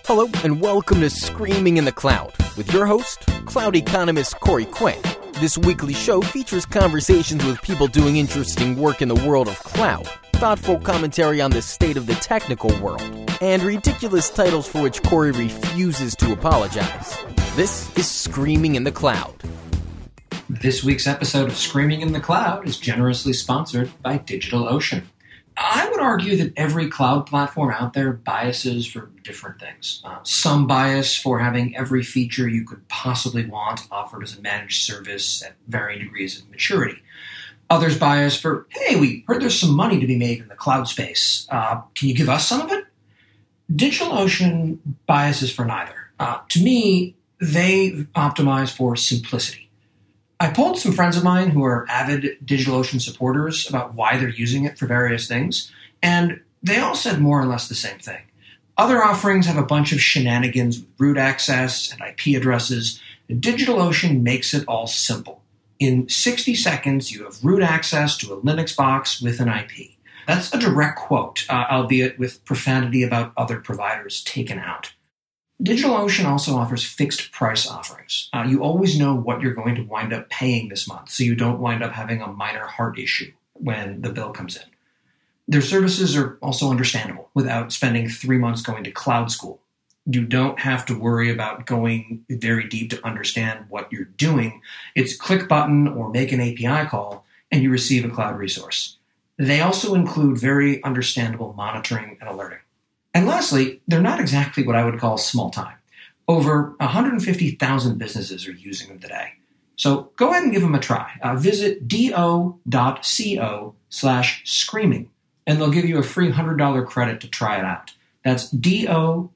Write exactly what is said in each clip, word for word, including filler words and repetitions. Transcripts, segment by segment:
Hello, and welcome to Screaming in the Cloud with your host, cloud economist Corey Quinn. This weekly show features conversations with people doing interesting work in the world of cloud, thoughtful commentary on the state of the technical world, and ridiculous titles for which Corey refuses to apologize. This is Screaming in the Cloud. This week's episode of Screaming in the Cloud is generously sponsored by DigitalOcean. I would argue that every cloud platform out there biases for different things. Uh, some bias for having every feature you could possibly want offered as a managed service at varying degrees of maturity. Others bias for, hey, we heard there's some money to be made in the cloud space. Uh, can you give us some of it? DigitalOcean biases for neither. Uh, to me, they optimize for simplicity. I polled some friends of mine who are avid DigitalOcean supporters about why they're using it for various things, and they all said more or less the same thing. Other offerings have a bunch of shenanigans with root access and I P addresses. DigitalOcean makes it all simple. In sixty seconds, you have root access to a Linux box with an I P. That's a direct quote, uh, albeit with profanity about other providers taken out. DigitalOcean also offers fixed price offerings. Uh, you always know what you're going to wind up paying this month, so you don't wind up having a minor heart issue when the bill comes in. Their services are also understandable without spending three months going to cloud school. You don't have to worry about going very deep to understand what you're doing. It's click button or make an A P I call, and you receive a cloud resource. They also include very understandable monitoring and alerting. And lastly, they're not exactly what I would call small time. Over one hundred fifty thousand businesses are using them today. So go ahead and give them a try. Uh, visit do.co slash screaming, and they'll give you a free one hundred dollars credit to try it out. That's do.co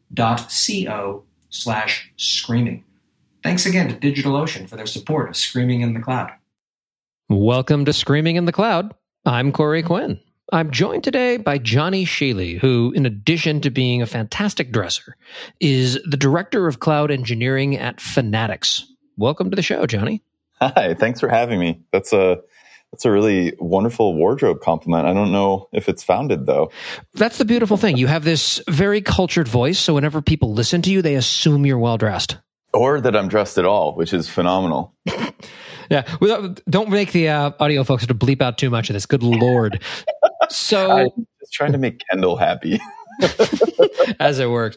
slash screaming. Thanks again to DigitalOcean for their support of Screaming in the Cloud. Welcome to Screaming in the Cloud. I'm Corey Quinn. I'm joined today by Johnny Shealy, who, in addition to being a fantastic dresser, is the Director of Cloud Engineering at Fanatics. Welcome to the show, Johnny. Hi, thanks for having me. That's a that's a really wonderful wardrobe compliment. I don't know if it's founded, though. That's the beautiful thing. You have this very cultured voice, so whenever people listen to you, they assume you're well-dressed. Or that I'm dressed at all, which is phenomenal. Yeah, without, don't make the uh, audio folks to bleep out too much of this. Good Lord. So I'm just trying to make Kendall happy. As it works.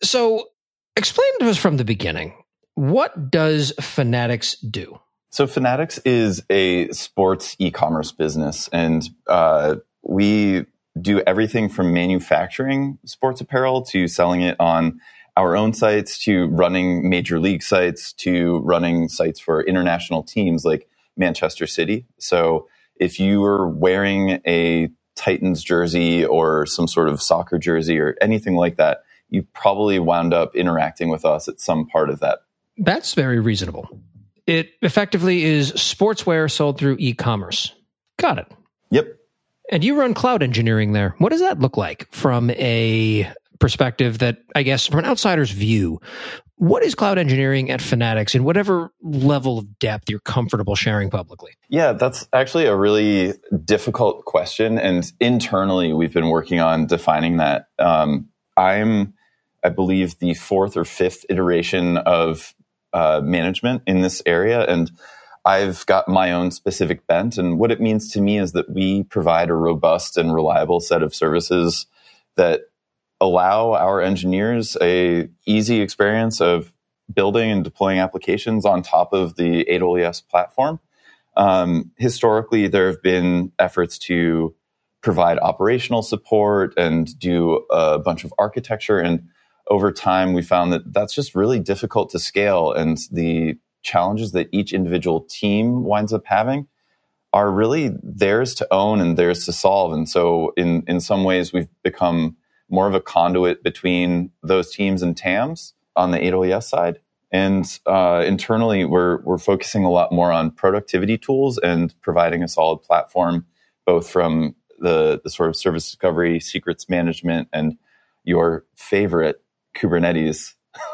So explain to us from the beginning, what does Fanatics do? So Fanatics is a sports e-commerce business, and uh, we do everything from manufacturing sports apparel to selling it on our own sites, to running major league sites, to running sites for international teams like Manchester City. So if you were wearing a Titans jersey or some sort of soccer jersey or anything like that, you probably wound up interacting with us at some part of that. That's very reasonable. It effectively is sportswear sold through e-commerce. Got it. Yep. And you run cloud engineering there. What does that look like from a perspective that, I guess, from an outsider's view? What is cloud engineering at Fanatics in whatever level of depth you're comfortable sharing publicly? Yeah, that's actually a really difficult question. And internally, we've been working on defining that. Um, I'm, I believe, the fourth or fifth iteration of uh, management in this area. And I've got my own specific bent. And what it means to me is that we provide a robust and reliable set of services that allow our engineers a easy experience of building and deploying applications on top of the A W S platform. Um, historically, there have been efforts to provide operational support and do a bunch of architecture. And over time, we found that that's just really difficult to scale. And the challenges that each individual team winds up having are really theirs to own and theirs to solve. And so in, in some ways, we've become more of a conduit between those teams and T A Ms on the A W S side. And uh, internally, we're we're focusing a lot more on productivity tools and providing a solid platform, both from the, the sort of service discovery, secrets management, and your favorite, Kubernetes.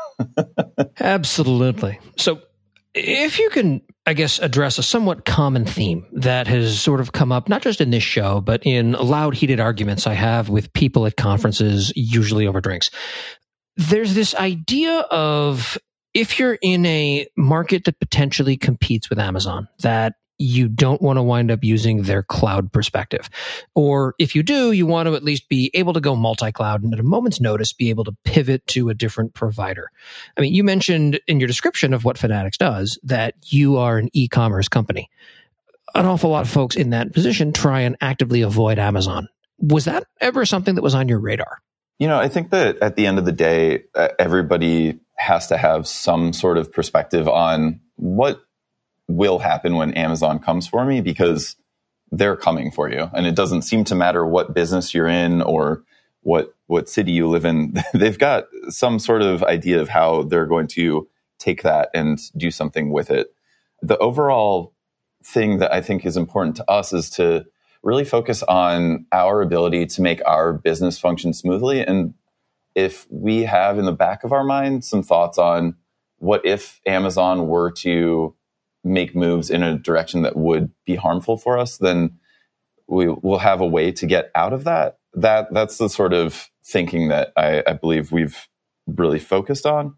Absolutely. So if you can, I guess, address a somewhat common theme that has sort of come up, not just in this show, but in loud, heated arguments I have with people at conferences, usually over drinks. there's this idea of if you're in a market that potentially competes with Amazon, that you don't want to wind up using their cloud perspective. Or if you do, you want to at least be able to go multi-cloud and at a moment's notice be able to pivot to a different provider. I mean, you mentioned in your description of what Fanatics does that you are an e-commerce company. An awful lot of folks in that position try and actively avoid Amazon. Was that ever something that was on your radar? You know, I think that at the end of the day, uh, everybody has to have some sort of perspective on what will happen when Amazon comes for me, because they're coming for you. And it doesn't seem to matter what business you're in or what what city you live in. They've got some sort of idea of how they're going to take that and do something with it. The overall thing that I think is important to us is to really focus on our ability to make our business function smoothly. And if we have in the back of our mind some thoughts on what if Amazon were to make moves in a direction that would be harmful for us, then we will have a way to get out of that. That that's the sort of thinking that I, I believe we've really focused on.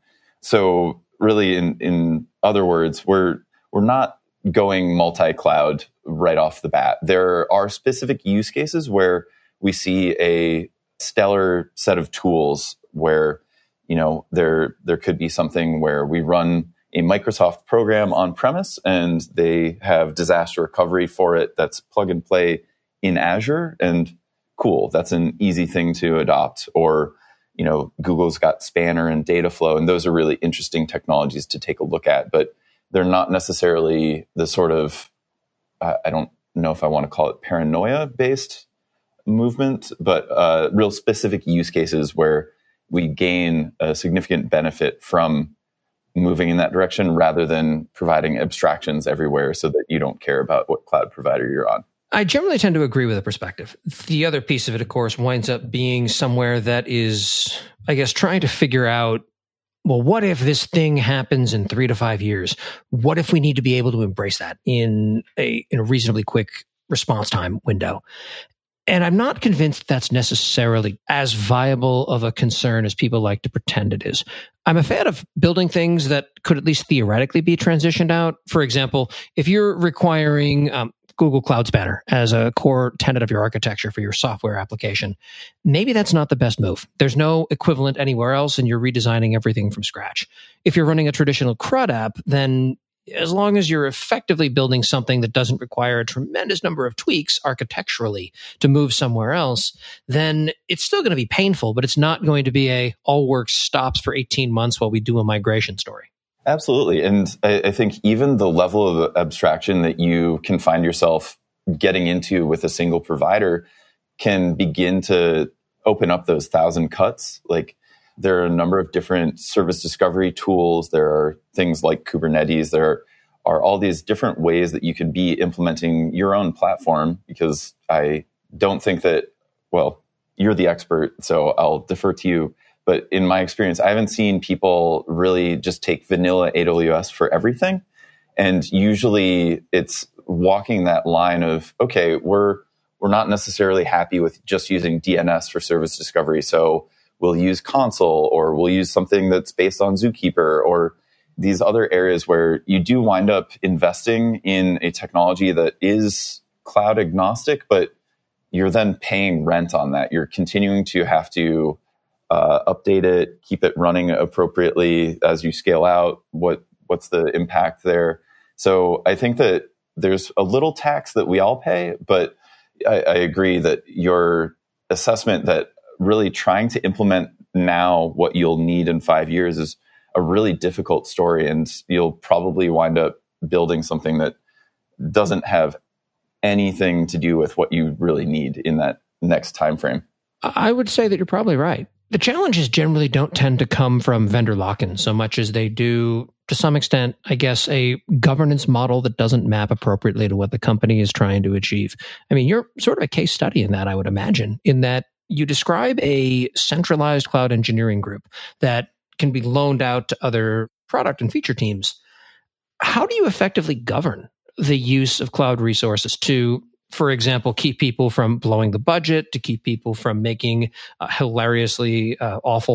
So really, in in other words, we're we're not going multi-cloud right off the bat. There are specific use cases where we see a stellar set of tools where, you know, there there could be something where we run a Microsoft program on premise and they have disaster recovery for it that's plug and play in Azure, and cool, that's an easy thing to adopt. Or, you know, Google's got Spanner and Dataflow, and those are really interesting technologies to take a look at, but they're not necessarily the sort of, uh, I don't know if I want to call it paranoia-based movement, but uh, real specific use cases where we gain a significant benefit from moving in that direction rather than providing abstractions everywhere so that you don't care about what cloud provider you're on. I generally tend to agree with the perspective. The other piece of it, of course, winds up being somewhere that is, I guess, trying to figure out, well, what if this thing happens in three to five years? What if we need to be able to embrace that in a, in a reasonably quick response time window? And I'm not convinced that's necessarily as viable of a concern as people like to pretend it is. I'm a fan of building things that could at least theoretically be transitioned out. For example, if you're requiring um, Google Cloud Spanner as a core tenet of your architecture for your software application, maybe that's not the best move. There's no equivalent anywhere else, and you're redesigning everything from scratch. If you're running a traditional CRUD app, then as long as you're effectively building something that doesn't require a tremendous number of tweaks architecturally to move somewhere else, then it's still going to be painful, but it's not going to be a all work stops for eighteen months while we do a migration story. Absolutely. And I, I think even the level of abstraction that you can find yourself getting into with a single provider can begin to open up those thousand cuts. Like, there are a number of different service discovery tools. There are things like Kubernetes. There are all these different ways that you could be implementing your own platform, because I don't think that, well, you're the expert, so I'll defer to you. But in my experience, I haven't seen people really just take vanilla A W S for everything. And usually it's walking that line of, okay, we're we're not necessarily happy with just using D N S for service discovery. So we'll use Consul, or we'll use something that's based on Zookeeper, or these other areas where you do wind up investing in a technology that is cloud agnostic, but you're then paying rent on that. You're continuing to have to uh, update it, keep it running appropriately as you scale out. What what's the impact there? So I think that there's a little tax that we all pay, but I, I agree that your assessment that really trying to implement now what you'll need in five years is a really difficult story, and you'll probably wind up building something that doesn't have anything to do with what you really need in that next time frame. I would say that you're probably right. The challenges generally don't tend to come from vendor lock-in so much as they do, to some extent, I guess, a governance model that doesn't map appropriately to what the company is trying to achieve. I mean, you're sort of a case study in that, I would imagine, in that you describe a centralized cloud engineering group that can be loaned out to other product and feature teams. How do you effectively govern the use of cloud resources to, for example, keep people from blowing the budget, to keep people from making uh, hilariously uh, awful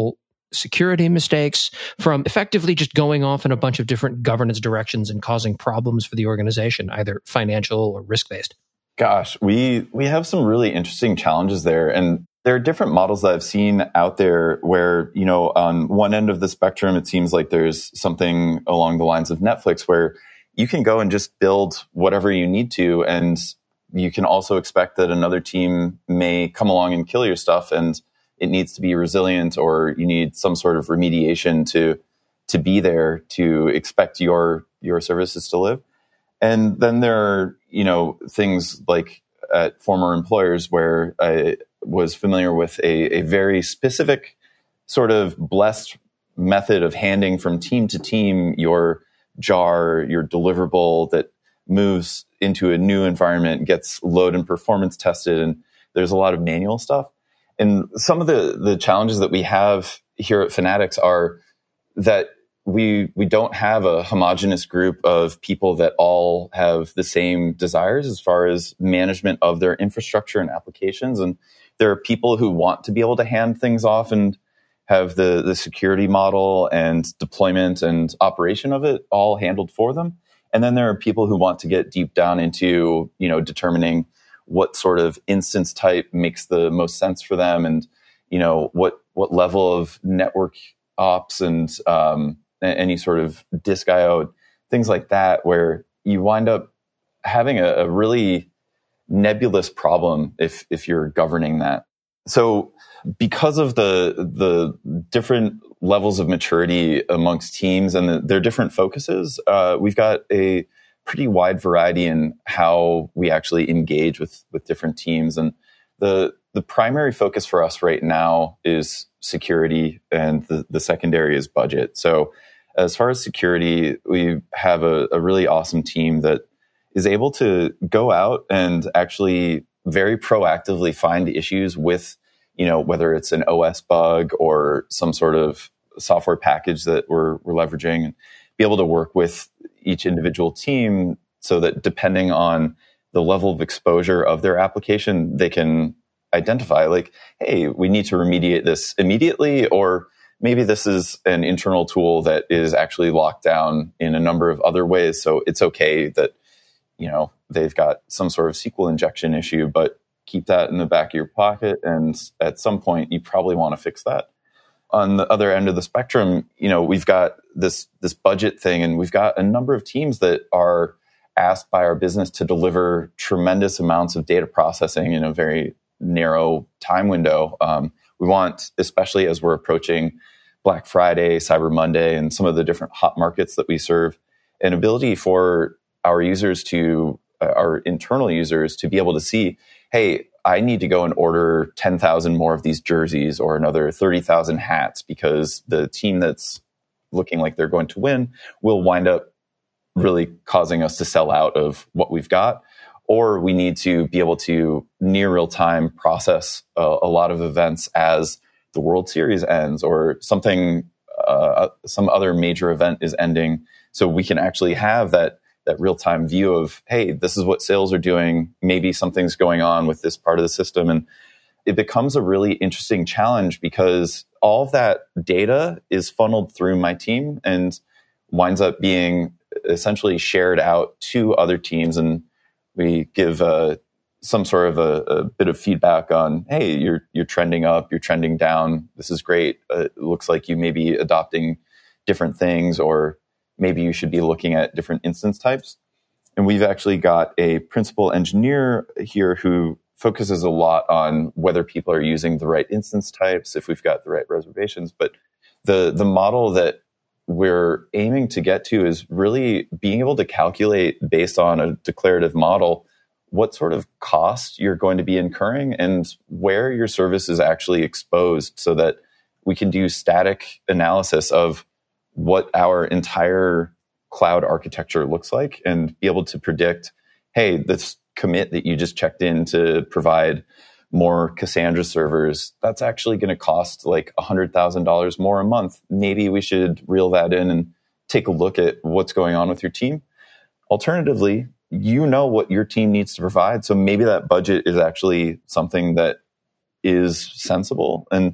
security mistakes, from effectively just going off in a bunch of different governance directions and causing problems for the organization, either financial or risk-based? Gosh, we we have some really interesting challenges there. And there are different models that I've seen out there where, you know, on one end of the spectrum, it seems like there's something along the lines of Netflix where you can go and just build whatever you need to. And you can also expect that another team may come along and kill your stuff, and it needs to be resilient, or you need some sort of remediation to to be there to expect your your services to live. And then there are, you know, things like at former employers where I was familiar with a, a very specific sort of blessed method of handing from team to team your jar, your deliverable that moves into a new environment, gets load and performance tested, and there's a lot of manual stuff. And some of the, the challenges that we have here at Fanatics are that we we don't have a homogenous group of people that all have the same desires as far as management of their infrastructure and applications. And there are people who want to be able to hand things off and have the, the security model and deployment and operation of it all handled for them. And then there are people who want to get deep down into, you know, determining what sort of instance type makes the most sense for them, and, you know, what what level of network ops and um, any sort of disk I O, things like that, where you wind up having a, a really nebulous problem if if you're governing that. So because of the the different levels of maturity amongst teams and the, their different focuses, uh, we've got a pretty wide variety in how we actually engage with with different teams. And the the primary focus for us right now is security, and the, the secondary is budget. So as far as security, we have a, a really awesome team that is able to go out and actually very proactively find issues with, you know, whether it's an O S bug or some sort of software package that we're, we're leveraging, and be able to work with each individual team so that depending on the level of exposure of their application, they can identify like, hey, we need to remediate this immediately, or maybe this is an internal tool that is actually locked down in a number of other ways. So it's okay that, you know, they've got some sort of S Q L injection issue, but keep that in the back of your pocket. And at some point, you probably want to fix that. On the other end of the spectrum, you know, we've got this, this budget thing, and we've got a number of teams that are asked by our business to deliver tremendous amounts of data processing in a very narrow time window. Um, we want, especially as we're approaching Black Friday, Cyber Monday, and some of the different hot markets that we serve, an ability for our users to, uh, our internal users to be able to see, hey, I need to go and order ten thousand more of these jerseys or another thirty thousand hats because the team that's looking like they're going to win will wind up really causing us to sell out of what we've got. Or we need to be able to near real time process a, a lot of events as the World Series ends or something, uh, some other major event is ending. So we can actually have that that real-time view of, hey, this is what sales are doing. Maybe something's going on with this part of the system. And it becomes a really interesting challenge because all of that data is funneled through my team and winds up being essentially shared out to other teams. And we give uh, some sort of a, a bit of feedback on, hey, you're you're trending up, you're trending down. This is great. Uh, it looks like you may be adopting different things, or maybe you should be looking at different instance types. And we've actually got a principal engineer here who focuses a lot on whether people are using the right instance types, if we've got the right reservations. But the, the model that we're aiming to get to is really being able to calculate based on a declarative model what sort of cost you're going to be incurring and where your service is actually exposed, so that we can do static analysis of what our entire cloud architecture looks like and be able to predict, hey, this commit that you just checked in to provide more Cassandra servers, that's actually going to cost like one hundred thousand dollars more a month. Maybe we should reel that in and take a look at what's going on with your team. Alternatively, you know what your team needs to provide. So maybe that budget is actually something that is sensible. And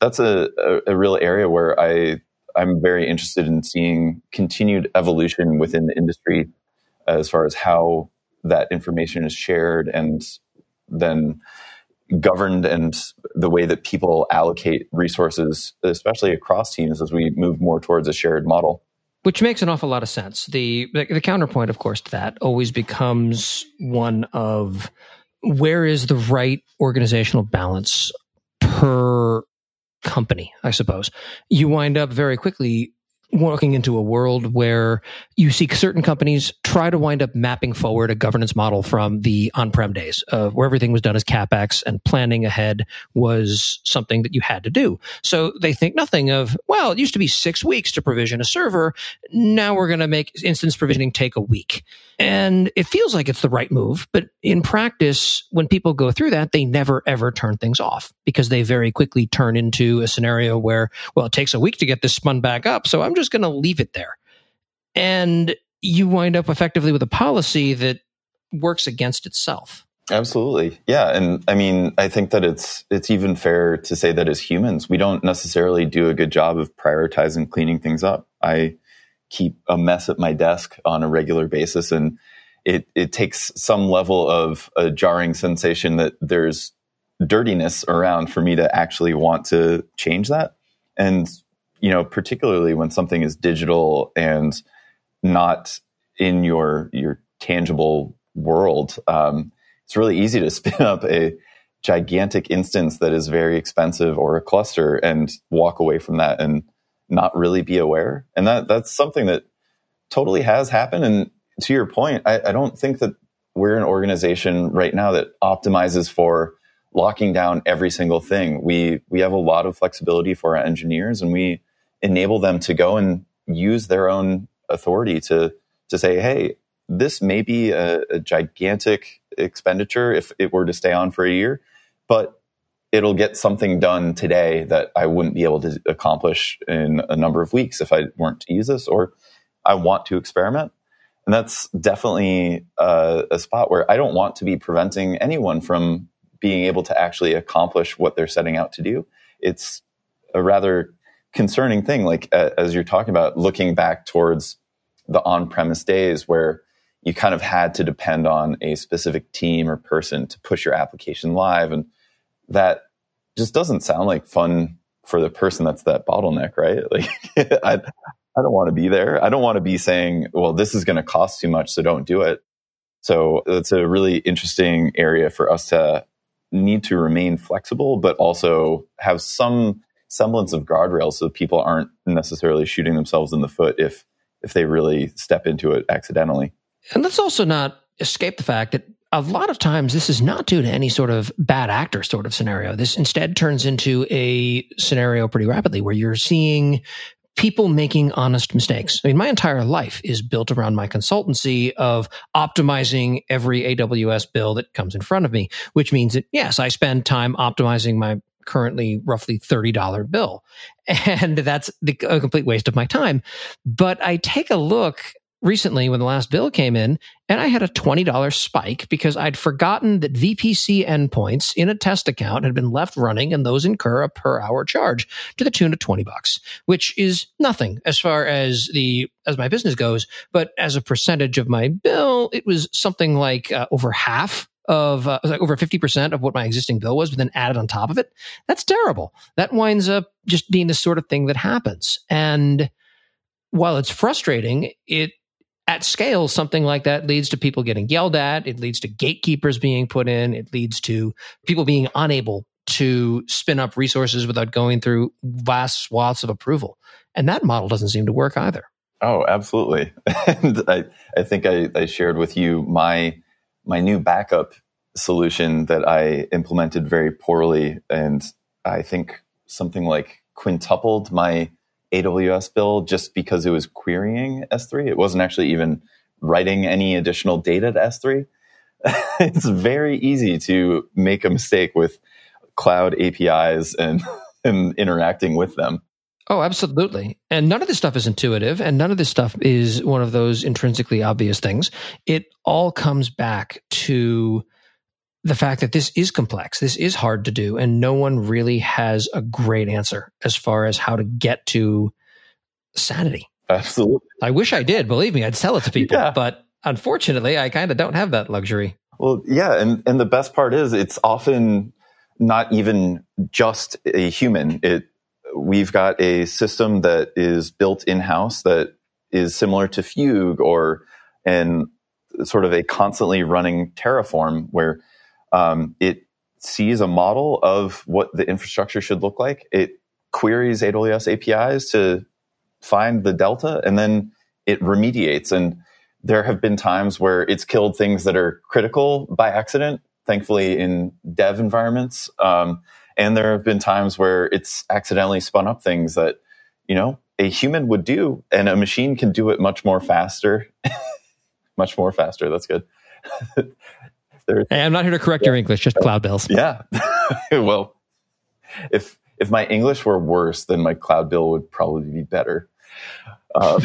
that's a, a, a real area where I I'm very interested in seeing continued evolution within the industry as far as how that information is shared and then governed, and the way that people allocate resources, especially across teams, as we move more towards a shared model. Which makes an awful lot of sense. The, the the counterpoint, of course, to that always becomes one of where is the right organizational balance per company, I suppose. You wind up very quickly walking into a world where you see certain companies try to wind up mapping forward a governance model from the on-prem days, uh, where everything was done as CapEx and planning ahead was something that you had to do. So they think nothing of, well, it used to be six weeks to provision a server. Now we're going to make instance provisioning take a week. And it feels like it's the right move. But in practice, when people go through that, they never, ever turn things off because they very quickly turn into a scenario where, well, it takes a week to get this spun back up, so I'm just going to leave it there. And you wind up effectively with a policy that works against itself. Absolutely. Yeah. And I mean, I think that it's it's even fair to say that as humans, we don't necessarily do a good job of prioritizing cleaning things up. I keep a mess at my desk on a regular basis, and it it takes some level of a jarring sensation that there's dirtiness around for me to actually want to change that. And, you know, particularly when something is digital and not in your your tangible world, um, it's really easy to spin up a gigantic instance that is very expensive or a cluster and walk away from that and not really be aware. And that that's something that totally has happened. And to your point, I, I don't think that we're an organization right now that optimizes for locking down every single thing. We we have a lot of flexibility for our engineers, and we enable them to go and use their own authority to to say, hey, this may be a, a gigantic expenditure if it were to stay on for a year, but it'll get something done today that I wouldn't be able to accomplish in a number of weeks if I weren't to use this, or I want to experiment. And that's definitely a, a spot where I don't want to be preventing anyone from being able to actually accomplish what they're setting out to do. It's a rather concerning thing, like uh, as you're talking about, looking back towards the on-premise days where you kind of had to depend on a specific team or person to push your application live. And that just doesn't sound like fun for the person that's that bottleneck, right? Like, I, I don't want to be there. I don't want to be saying, well, this is going to cost too much, so don't do it. So it's a really interesting area for us to need to remain flexible, but also have some semblance of guardrails so people aren't necessarily shooting themselves in the foot if if they really step into it accidentally. And let's also not escape the fact that a lot of times this is not due to any sort of bad actor sort of scenario. This instead turns into a scenario pretty rapidly where you're seeing people making honest mistakes. I mean, my entire life is built around my consultancy of optimizing every A W S bill that comes in front of me, which means that, yes, I spend time optimizing my currently roughly thirty dollars bill. And that's the, a complete waste of my time. But I take a look recently when the last bill came in, and I had a twenty dollars spike because I'd forgotten that V P C endpoints in a test account had been left running, and those incur a per hour charge to the tune of twenty bucks, which is nothing as far as the as my business goes. But as a percentage of my bill, it was something like uh, over half of uh, like over fifty percent of what my existing bill was, but then added on top of it. That's terrible. That winds up just being the sort of thing that happens. And while it's frustrating, it at scale, something like that leads to people getting yelled at. It leads to gatekeepers being put in. It leads to people being unable to spin up resources without going through vast swaths of approval. And that model doesn't seem to work either. Oh, absolutely. And I, I think I, I shared with you my my new backup solution that I implemented very poorly. And I think something like quintupled my A W S bill just because it was querying S three. It wasn't actually even writing any additional data to S three. It's very easy to make a mistake with cloud A P Is and, and interacting with them. Oh, absolutely. And none of this stuff is intuitive, and none of this stuff is one of those intrinsically obvious things. It all comes back to the fact that this is complex, this is hard to do, and no one really has a great answer as far as how to get to sanity. Absolutely. I wish I did. Believe me, I'd sell it to people, Yeah. but unfortunately, I kind of don't have that luxury. Well, yeah. And, and the best part is it's often not even just a human. It, we've got a system that is built in-house that is similar to Fugue or and sort of a constantly running Terraform where um, it sees a model of what the infrastructure should look like. It queries A W S A P Is to find the delta, and then it remediates. And there have been times where it's killed things that are critical by accident, thankfully in dev environments. Um, and there have been times where it's accidentally spun up things that, you know, a human would do, and a machine can do it much more faster. much more faster. That's good. Hey, I'm not here to correct yeah. your English, just cloud bills. Yeah. Well, if if my English were worse, then my cloud bill would probably be better. Um,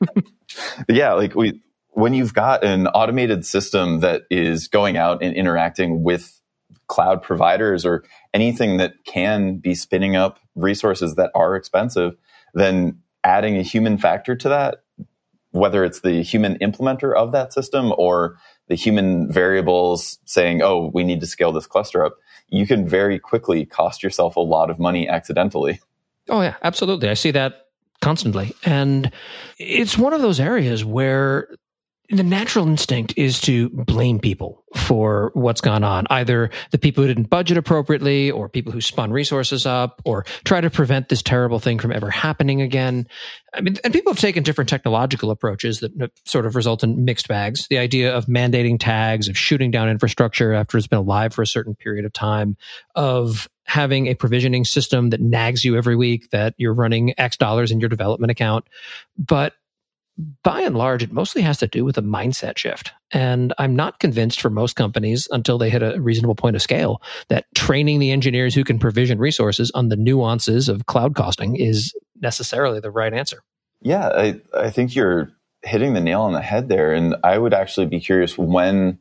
yeah, like we when you've got an automated system that is going out and interacting with cloud providers or anything that can be spinning up resources that are expensive, then adding a human factor to that, whether it's the human implementer of that system or the human variables saying, oh, we need to scale this cluster up, you can very quickly cost yourself a lot of money accidentally. Oh, yeah, absolutely. I see that constantly. And it's one of those areas where the natural instinct is to blame people for what's gone on, either the people who didn't budget appropriately or people who spun resources up or try to prevent this terrible thing from ever happening again. I mean, and people have taken different technological approaches that sort of result in mixed bags. The idea of mandating tags, of shooting down infrastructure after it's been alive for a certain period of time, of having a provisioning system that nags you every week that you're running X dollars in your development account. But by and large, it mostly has to do with a mindset shift. And I'm not convinced for most companies until they hit a reasonable point of scale that training the engineers who can provision resources on the nuances of cloud costing is necessarily the right answer. Yeah, I, I think you're hitting the nail on the head there. And I would actually be curious when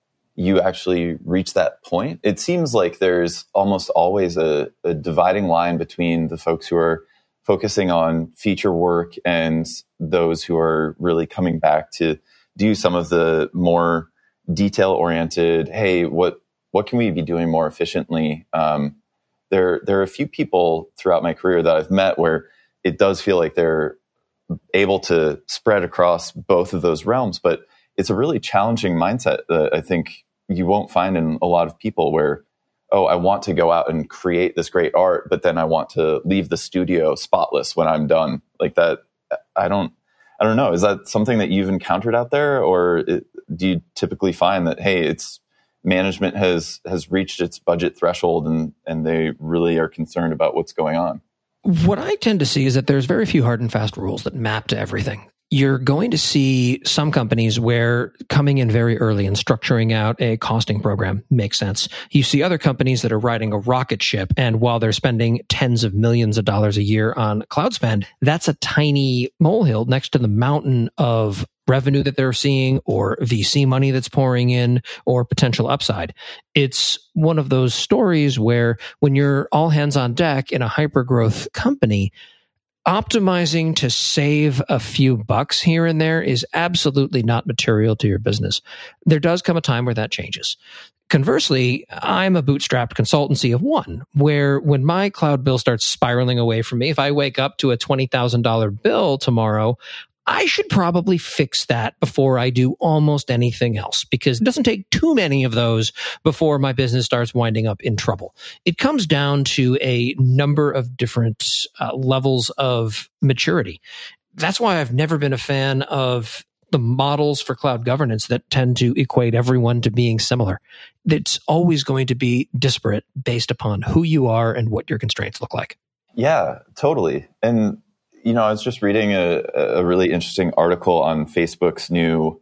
you actually reach that point. It seems like there's almost always a, a dividing line between the folks who are focusing on feature work and those who are really coming back to do some of the more detail-oriented, hey, what what can we be doing more efficiently? Um, there, there are a few people throughout my career that I've met where it does feel like they're able to spread across both of those realms, but it's a really challenging mindset that I think you won't find in a lot of people where, oh, I want to go out and create this great art, but then I want to leave the studio spotless when I'm done. Like that, I don't, I don't know. Is that something that you've encountered out there, or it, do you typically find that, hey, it's management has has reached its budget threshold and and they really are concerned about what's going on? What I tend to see is that there's very few hard and fast rules that map to everything. You're going to see some companies where coming in very early and structuring out a costing program makes sense. You see other companies that are riding a rocket ship, and while they're spending tens of millions of dollars a year on cloud spend, that's a tiny molehill next to the mountain of revenue that they're seeing or V C money that's pouring in or potential upside. It's one of those stories where when you're all hands on deck in a hyper-growth company, optimizing to save a few bucks here and there is absolutely not material to your business. There does come a time where that changes. Conversely, I'm a bootstrapped consultancy of one, where when my cloud bill starts spiraling away from me, if I wake up to a twenty thousand dollars bill tomorrow, I should probably fix that before I do almost anything else, because it doesn't take too many of those before my business starts winding up in trouble. It comes down to a number of different uh, levels of maturity. That's why I've never been a fan of the models for cloud governance that tend to equate everyone to being similar. It's always going to be disparate based upon who you are and what your constraints look like. Yeah, totally. And you know, I was just reading a, a really interesting article on Facebook's new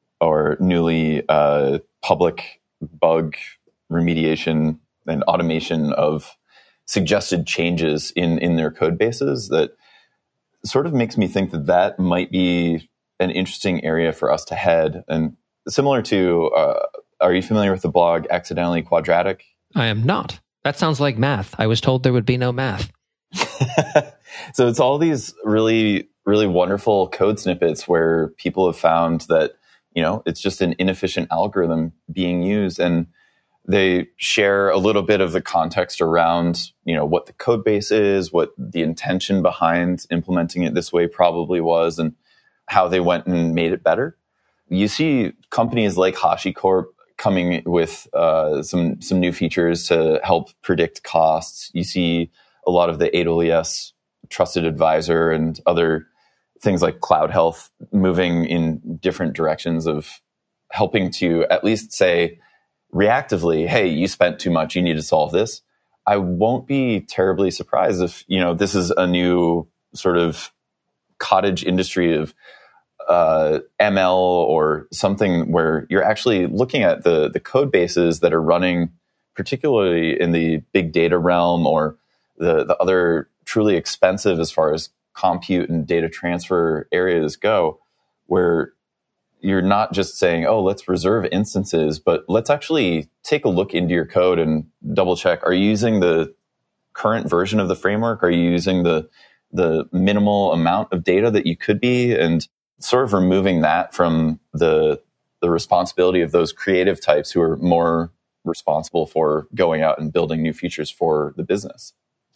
or newly uh, public bug remediation and automation of suggested changes in, in their code bases that sort of makes me think that that might be an interesting area for us to head. And similar to uh, are you familiar with the blog Accidentally Quadratic? I am not. That sounds like math. I was told there would be no math. So it's all these really, really wonderful code snippets where people have found that, you know, it's just an inefficient algorithm being used. And they share a little bit of the context around, you know, what the code base is, what the intention behind implementing it this way probably was, and how they went and made it better. You see companies like HashiCorp coming with uh, some some new features to help predict costs. You see a lot of the A W S Trusted Advisor and other things like Cloud Health moving in different directions of helping to at least say reactively, hey, you spent too much, you need to solve this. I won't be terribly surprised if, you know, this is a new sort of cottage industry of uh, M L or something where you're actually looking at the, the code bases that are running, particularly in the big data realm or the, the other truly expensive as far as compute and data transfer areas go, where you're not just saying, oh, let's reserve instances, but let's actually take a look into your code and double check. Are you using the current version of the framework? Are you using the the minimal amount of data that you could be? And sort of removing that from the the responsibility of those creative types who are more responsible for going out and building new features for the business.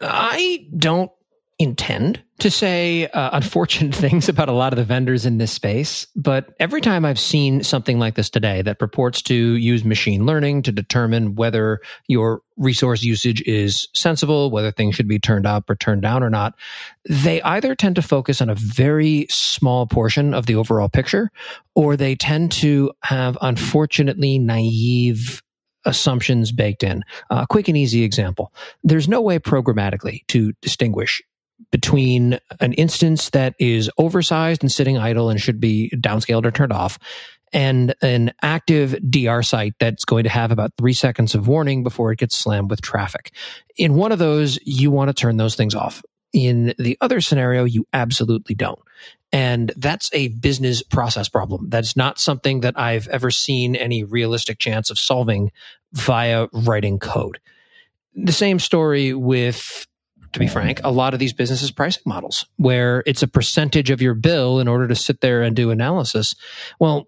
I don't intend to say uh, unfortunate things about a lot of the vendors in this space, but every time I've seen something like this today that purports to use machine learning to determine whether your resource usage is sensible, whether things should be turned up or turned down or not, they either tend to focus on a very small portion of the overall picture, or they tend to have unfortunately naive assumptions baked in. A uh, quick and easy example. There's no way programmatically to distinguish between an instance that is oversized and sitting idle and should be downscaled or turned off, and an active D R site that's going to have about three seconds of warning before it gets slammed with traffic. In one of those, you want to turn those things off. In the other scenario, you absolutely don't. And that's a business process problem. That's not something that I've ever seen any realistic chance of solving via writing code. The same story with, to be frank, a lot of these businesses' pricing models, where it's a percentage of your bill in order to sit there and do analysis. Well,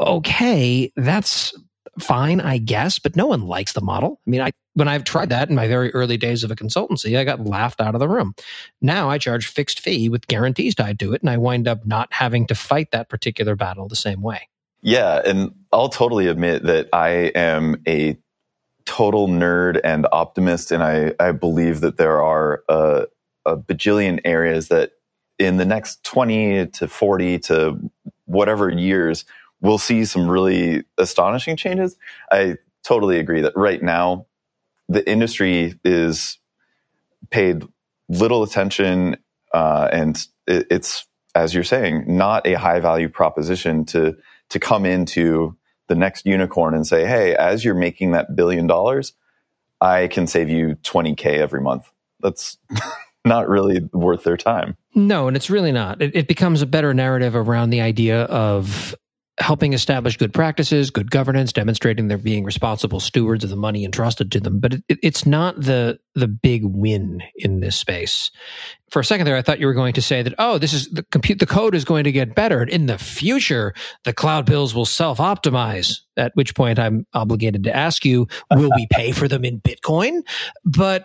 okay, that's fine, I guess, but no one likes the model. I mean, I when I've tried that in my very early days of a consultancy, I got laughed out of the room. Now I charge fixed fee with guarantees tied to it, and I wind up not having to fight that particular battle the same way. Yeah, and I'll totally admit that I am a total nerd and optimist, and I, I believe that there are a, a bajillion areas that in the next twenty to forty to whatever years, we'll see some really astonishing changes. I totally agree that right now, the industry is paid little attention, uh, and it, it's, as you're saying, not a high value proposition to to come into the next unicorn and say, hey, as you're making that billion dollars, I can save you twenty K every month. That's not really worth their time. No, and it's really not. It, it becomes a better narrative around the idea of helping establish good practices, good governance, demonstrating they're being responsible stewards of the money entrusted to them. But it, it, it's not the the big win in this space. For a second there, I thought you were going to say that, oh, this is the compute, the code is going to get better. And in the future, the cloud bills will self-optimize. At which point I'm obligated to ask you, will we pay for them in Bitcoin? But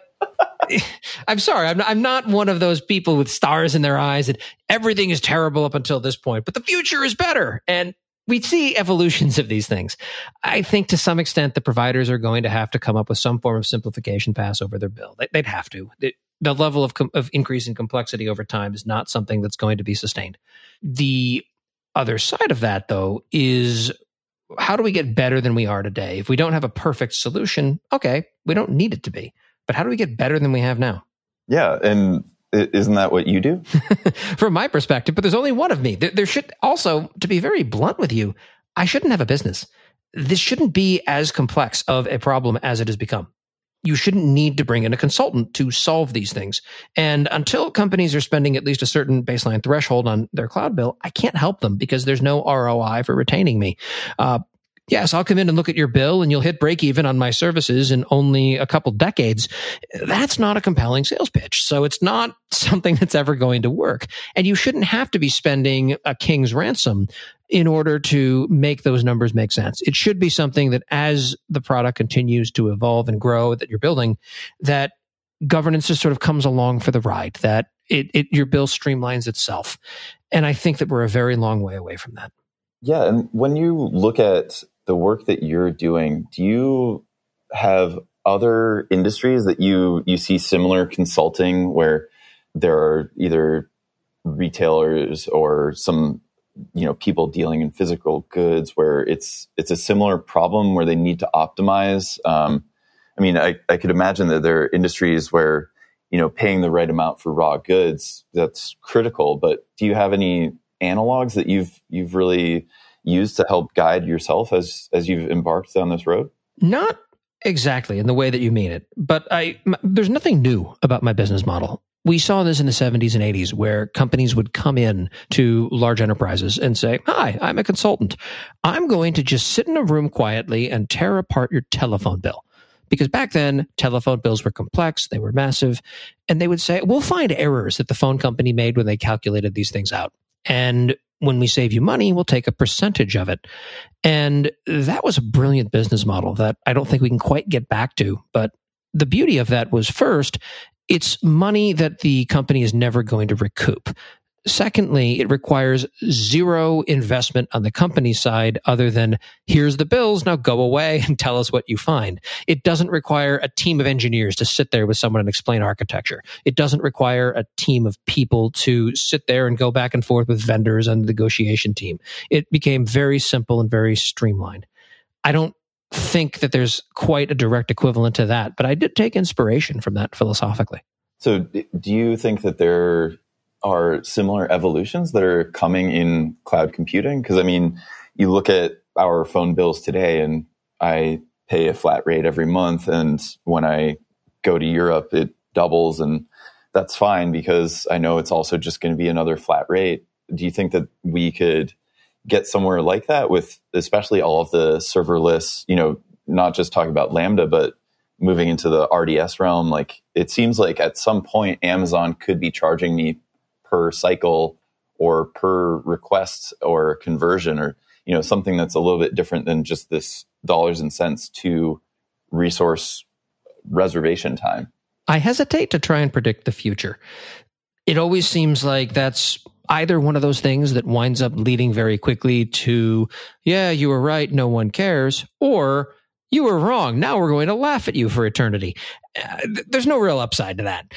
I'm sorry, I'm not, I'm not one of those people with stars in their eyes and everything is terrible up until this point, but the future is better. And we see evolutions of these things. I think to some extent, the providers are going to have to come up with some form of simplification pass over their bill. They'd have to. The level of, com- of increase in complexity over time is not something that's going to be sustained. The other side of that, though, is how do we get better than we are today? If we don't have a perfect solution, okay, we don't need it to be. But how do we get better than we have now? Yeah, and isn't that what you do? From my perspective, but there's only one of me. There, there should also, to be very blunt with you, I shouldn't have a business. This shouldn't be as complex of a problem as it has become. You shouldn't need to bring in a consultant to solve these things. And until companies are spending at least a certain baseline threshold on their cloud bill, I can't help them because there's no R O I for retaining me. Uh, yes, I'll come in and look at your bill and you'll hit break even on my services in only a couple decades. That's not a compelling sales pitch. So it's not something that's ever going to work. And you shouldn't have to be spending a king's ransom in order to make those numbers make sense. It should be something that as the product continues to evolve and grow that you're building, that governance just sort of comes along for the ride, that it, it your bill streamlines itself. And I think that we're a very long way away from that. Yeah. And when you look at the work that you're doing, do you have other industries that you, you see similar consulting where there are either retailers or some, you know, people dealing in physical goods where it's, it's a similar problem where they need to optimize? Um, I mean, I, I could imagine that there are industries where, you know, paying the right amount for raw goods, that's critical, but do you have any analogs that you've, you've really used to help guide yourself as as you've embarked on this road? Not exactly in the way that you mean it, but I m- there's nothing new about my business model. We saw this in the seventies and eighties where companies would come in to large enterprises and say, "Hi, I'm a consultant. I'm going to just sit in a room quietly and tear apart your telephone bill." Because back then, telephone bills were complex, they were massive, and they would say, "We'll find errors that the phone company made when they calculated these things out. And when we save you money, we'll take a percentage of it." And that was a brilliant business model that I don't think we can quite get back to. But the beauty of that was, first, it's money that the company is never going to recoup. Secondly, it requires zero investment on the company side other than, here's the bills, now go away and tell us what you find. It doesn't require a team of engineers to sit there with someone and explain architecture. It doesn't require a team of people to sit there and go back and forth with vendors and the negotiation team. It became very simple and very streamlined. I don't think that there's quite a direct equivalent to that, but I did take inspiration from that philosophically. So do you think that there are similar evolutions that are coming in cloud computing? Because, I mean, you look at our phone bills today, and I pay a flat rate every month. And when I go to Europe, it doubles. And that's fine because I know it's also just going to be another flat rate. Do you think that we could get somewhere like that with especially all of the serverless, you know, not just talking about Lambda, but moving into the R D S realm? Like, it seems like at some point, Amazon could be charging me per cycle or per request or conversion, or, you know, something that's a little bit different than just this dollars and cents to resource reservation time. I hesitate to try and predict the future. It always seems like that's either one of those things that winds up leading very quickly to, yeah, you were right, no one cares, or you were wrong, now we're going to laugh at you for eternity. Uh, th- there's no real upside to that.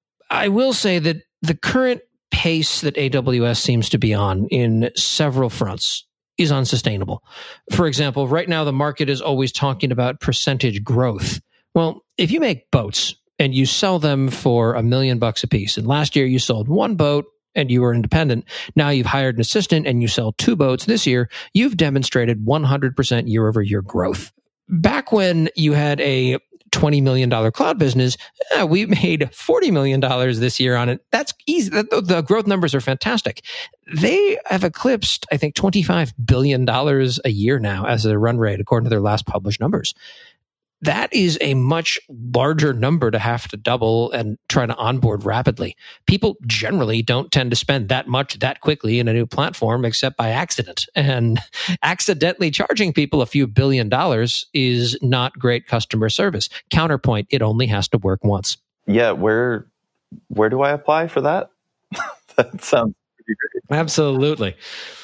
I will say that the current pace that A W S seems to be on in several fronts is unsustainable. For example, right now the market is always talking about percentage growth. Well, if you make boats and you sell them for a million bucks a piece, and last year you sold one boat and you were independent, now you've hired an assistant and you sell two boats this year, you've demonstrated one hundred percent year over year growth. Back when you had a twenty million dollars cloud business, yeah, we made forty million dollars this year on it. That's easy. The, the growth numbers are fantastic. They have eclipsed, I think, twenty-five billion dollars a year now as a run rate, according to their last published numbers. That is a much larger number to have to double and try to onboard rapidly. People generally don't tend to spend that much that quickly in a new platform except by accident. And accidentally charging people a few billion dollars is not great customer service. Counterpoint, it only has to work once. Yeah, where where do I apply for that? That sounds pretty great. Absolutely.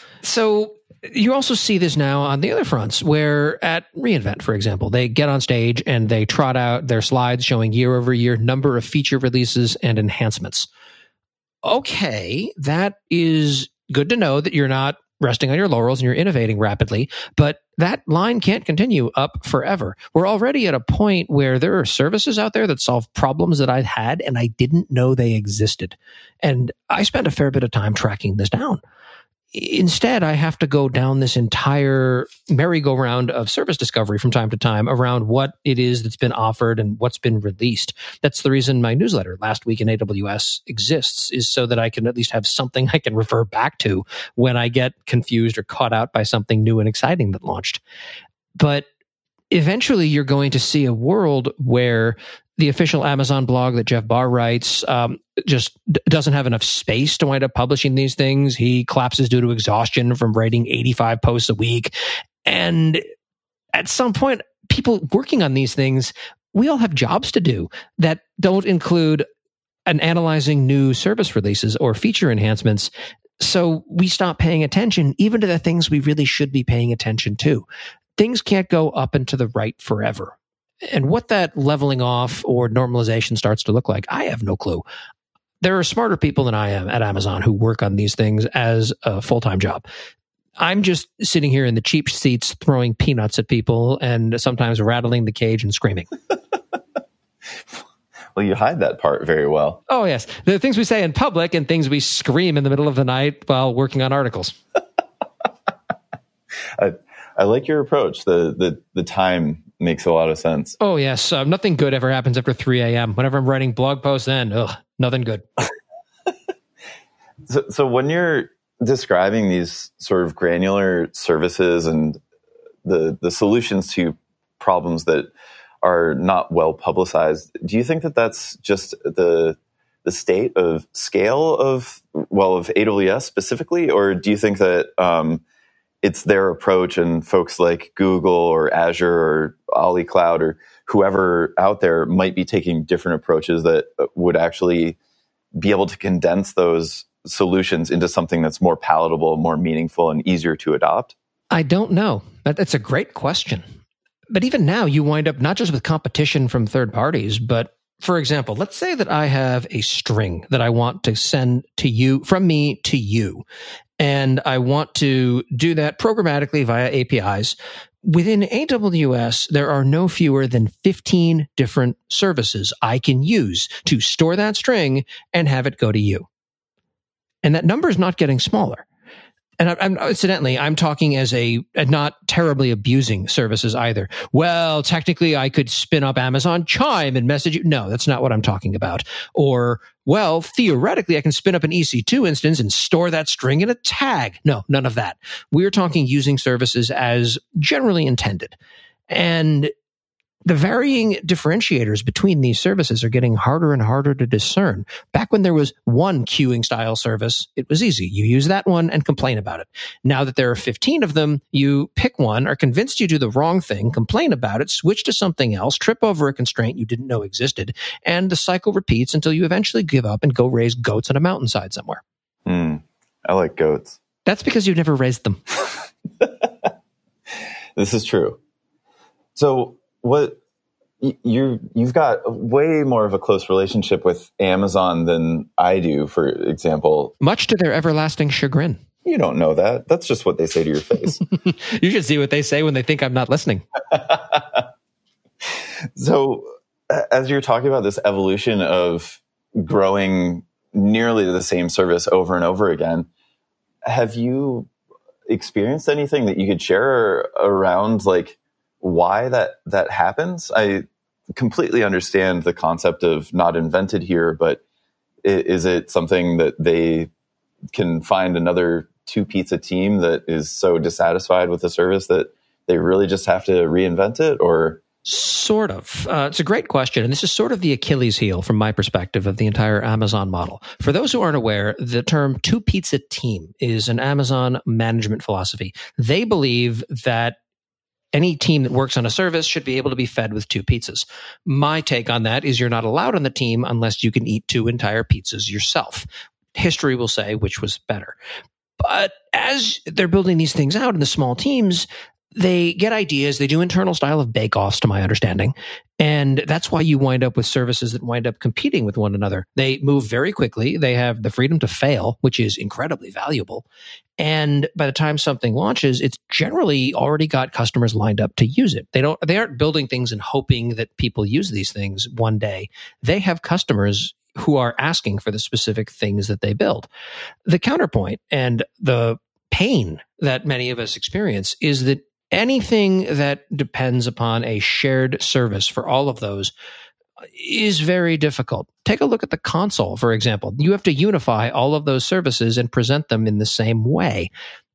So you also see this now on the other fronts, where at reInvent, for example, they get on stage and they trot out their slides showing year over year number of feature releases and enhancements. Okay, that is good to know that you're not resting on your laurels and you're innovating rapidly, but that line can't continue up forever. We're already at a point where there are services out there that solve problems that I had and I didn't know they existed. And I spent a fair bit of time tracking this down. Instead, I have to go down this entire merry-go-round of service discovery from time to time around what it is that's been offered and what's been released. That's the reason my newsletter, Last Week in A W S, exists, is so that I can at least have something I can refer back to when I get confused or caught out by something new and exciting that launched. But eventually you're going to see a world where the official Amazon blog that Jeff Barr writes um, just d- doesn't have enough space to wind up publishing these things. He collapses due to exhaustion from writing eighty-five posts a week. And at some point, people working on these things, we all have jobs to do that don't include an analyzing new service releases or feature enhancements. So we stop paying attention even to the things we really should be paying attention to. Things can't go up and to the right forever. And what that leveling off or normalization starts to look like, I have no clue. There are smarter people than I am at Amazon who work on these things as a full-time job. I'm just sitting here in the cheap seats throwing peanuts at people and sometimes rattling the cage and screaming. Well, you hide that part very well. Oh, yes. The things we say in public and things we scream in the middle of the night while working on articles. I, I like your approach. The, the, the time makes a lot of sense. Oh, yes. Uh, nothing good ever happens after three a.m. Whenever I'm writing blog posts, then, ugh, nothing good. so, so when you're describing these sort of granular services and the the solutions to problems that are not well publicized, do you think that that's just the the state of scale of, well, of A W S specifically, or do you think that um, it's their approach and folks like Google or Azure or Ali Cloud or whoever out there might be taking different approaches that would actually be able to condense those solutions into something that's more palatable, more meaningful, and easier to adopt? I don't know. That's a great question. But even now, you wind up not just with competition from third parties, but for example, let's say that I have a string that I want to send to you, from me to you, and I want to do that programmatically via A P Is. Within A W S, there are no fewer than fifteen different services I can use to store that string and have it go to you. And that number is not getting smaller. And I'm, incidentally, I'm talking as a, a not terribly abusing services either. Well, technically, I could spin up Amazon Chime and message you. No, that's not what I'm talking about. Or, well, theoretically, I can spin up an E C two instance and store that string in a tag. No, none of that. We're talking using services as generally intended. And the varying differentiators between these services are getting harder and harder to discern. Back when there was one queuing style service, it was easy. You use that one and complain about it. Now that there are fifteen of them, you pick one, are convinced you do the wrong thing, complain about it, switch to something else, trip over a constraint you didn't know existed, and the cycle repeats until you eventually give up and go raise goats on a mountainside somewhere. Mm, I like goats. That's because you've never raised them. This is true. So, what you you've got way more of a close relationship with Amazon than I do, for example. Much to their everlasting chagrin. You don't know that. That's just what they say to your face. You should see what they say when they think I'm not listening. So, as you're talking about this evolution of growing nearly the same service over and over again, have you experienced anything that you could share around, like, why that that happens? I completely understand the concept of not invented here, but is it something that they can find another two pizza team that is so dissatisfied with the service that they really just have to reinvent it? Or sort of. Uh, it's a great question. And this is sort of the Achilles heel from my perspective of the entire Amazon model. For those who aren't aware, the term two pizza team is an Amazon management philosophy. They believe that any team that works on a service should be able to be fed with two pizzas. My take on that is you're not allowed on the team unless you can eat two entire pizzas yourself. History will say which was better. But as they're building these things out in the small teams, they get ideas. They do internal style of bake-offs, to my understanding. And that's why you wind up with services that wind up competing with one another. They move very quickly. They have the freedom to fail, which is incredibly valuable. And by the time something launches, it's generally already got customers lined up to use it. They don't, they aren't building things and hoping that people use these things one day. They have customers who are asking for the specific things that they build. The counterpoint and the pain that many of us experience is that anything that depends upon a shared service for all of those is very difficult. Take a look at the console, for example. You have to unify all of those services and present them in the same way.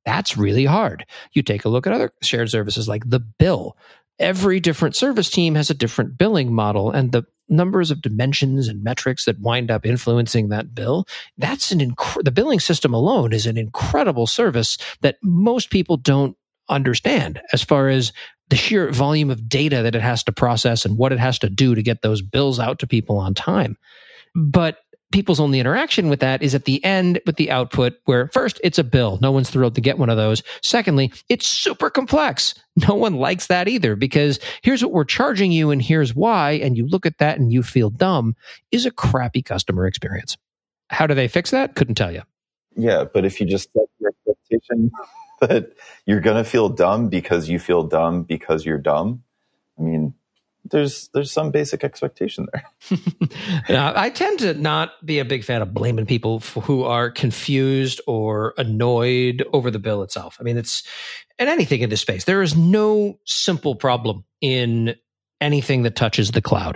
That's really hard. You take a look at other shared services like the bill. Every different service team has a different billing model, and the numbers of dimensions and metrics that wind up influencing that bill, that's an inc- the billing system alone is an incredible service that most people don't understand as far as the sheer volume of data that it has to process and what it has to do to get those bills out to people on time. But people's only interaction with that is at the end with the output where first, it's a bill. No one's thrilled to get one of those. Secondly, it's super complex. No one likes that either because here's what we're charging you and here's why. And you look at that and you feel dumb is a crappy customer experience. How do they fix that? Couldn't tell you. Yeah, but if you just set your expectation that you're going to feel dumb because you feel dumb because you're dumb, I mean, there's there's some basic expectation there. Now, I tend to not be a big fan of blaming people who are confused or annoyed over the bill itself. I mean, it's and anything in this space. There is no simple problem in anything that touches the cloud.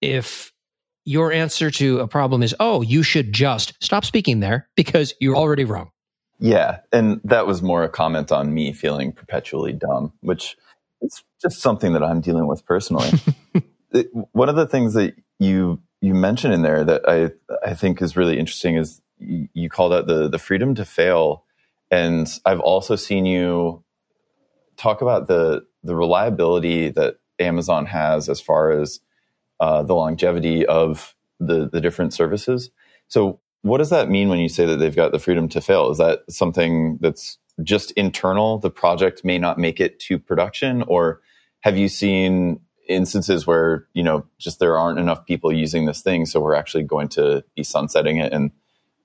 If your answer to a problem is, oh, you should just stop speaking there because you're already wrong. Yeah, and that was more a comment on me feeling perpetually dumb, which it's just something that I'm dealing with personally. it, one of the things that you you mentioned in there that I I think is really interesting is you, you called out the the freedom to fail, and I've also seen you talk about the the reliability that Amazon has as far as uh, the longevity of the the different services. So, what does that mean when you say that they've got the freedom to fail? Is that something that's just internal, the project may not make it to production, or have you seen instances where, you know, just there aren't enough people using this thing, so we're actually going to be sunsetting it and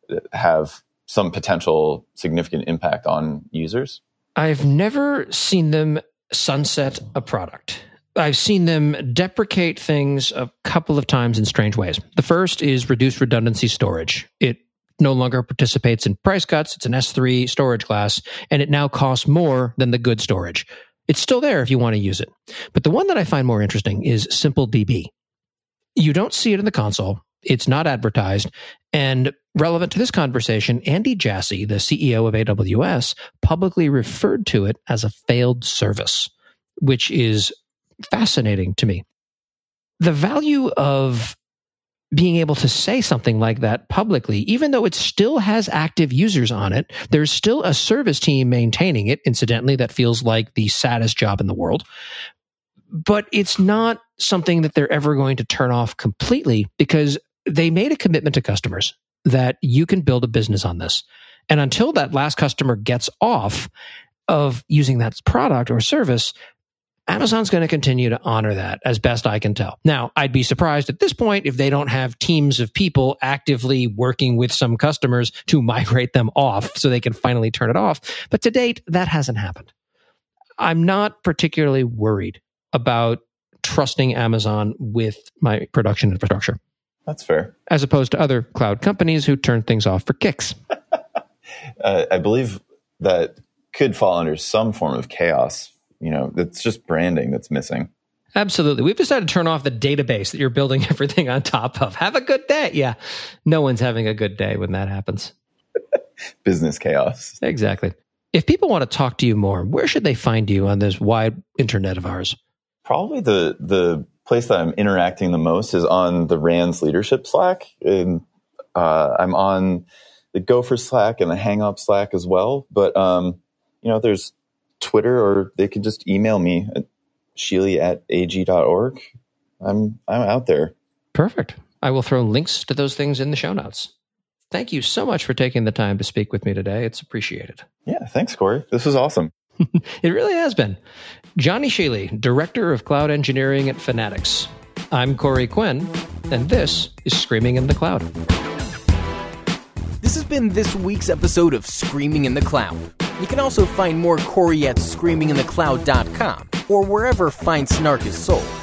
have some potential significant impact on users? I've never seen them sunset a product. I've seen them deprecate things a couple of times in strange ways. The first is reduced redundancy storage. It no longer participates in price cuts. It's an S three storage class, and it now costs more than the good storage. It's still there if you want to use it. But the one that I find more interesting is SimpleDB. You don't see it in the console. It's not advertised. And relevant to this conversation, Andy Jassy, the C E O of A W S, publicly referred to it as a failed service, which is fascinating to me. The value of being able to say something like that publicly, even though it still has active users on it, there's still a service team maintaining it, incidentally, that feels like the saddest job in the world. But it's not something that they're ever going to turn off completely because they made a commitment to customers that you can build a business on this. And until that last customer gets off of using that product or service, Amazon's going to continue to honor that as best I can tell. Now, I'd be surprised at this point if they don't have teams of people actively working with some customers to migrate them off so they can finally turn it off. But to date, that hasn't happened. I'm not particularly worried about trusting Amazon with my production infrastructure. That's fair. As opposed to other cloud companies who turn things off for kicks. uh, I believe that could fall under some form of chaos. You know, it's just branding that's missing. Absolutely. We've decided to turn off the database that you're building everything on top of. Have a good day. Yeah. No one's having a good day when that happens. Business chaos. Exactly. If people want to talk to you more, where should they find you on this wide internet of ours? Probably the the place that I'm interacting the most is on the R A N S leadership Slack. And uh, I'm on the Gopher Slack and the HangUp Slack as well. But, um, you know, there's Twitter, or they could just email me at sheely at a g dot org. I'm I'm out there. Perfect. I will throw links to those things in the show notes. Thank you so much for taking the time to speak with me today. It's appreciated. Yeah, thanks, Corey. This was awesome. It really has been. Johnny Sheely, Director of Cloud Engineering at Fanatics. I'm Corey Quinn, and this is Screaming in the Cloud. This has been this week's episode of Screaming in the Cloud. You can also find more Corey at screaming in the cloud dot com or wherever fine snark is sold.